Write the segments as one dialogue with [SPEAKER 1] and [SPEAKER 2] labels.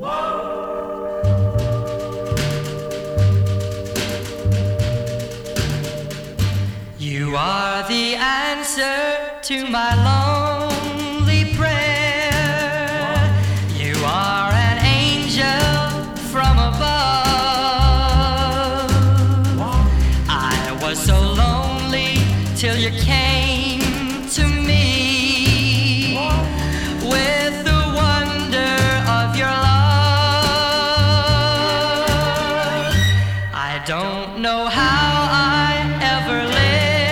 [SPEAKER 1] You are the answer to my lonely prayer. You are an angel from above. I was so lonely till you came to me with the wonder of your love. I don't know how I ever lived.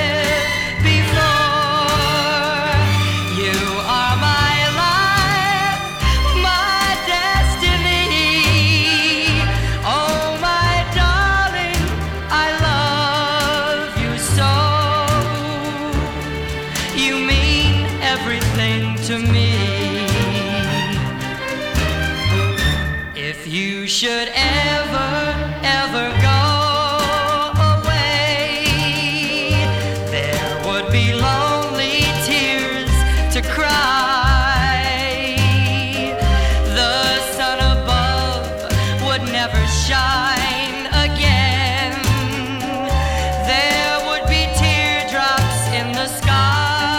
[SPEAKER 1] You mean everything to me. If you should ever go away, there would be lonely tears to cry. The sun above would never shine again. There would be teardrops in the sky.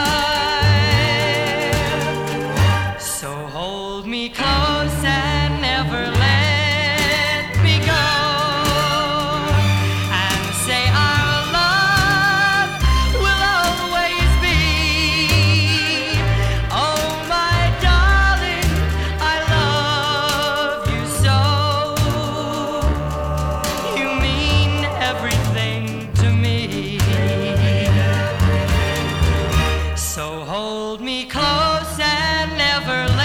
[SPEAKER 1] Hold me close and never let me go, and say our love will always be. Oh my darling, I love you so. You mean everything to me. So hold me close and never let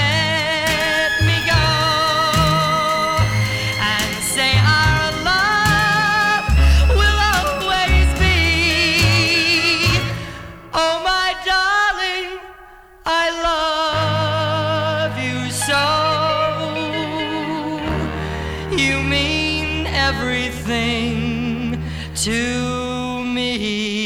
[SPEAKER 1] You mean everything to me.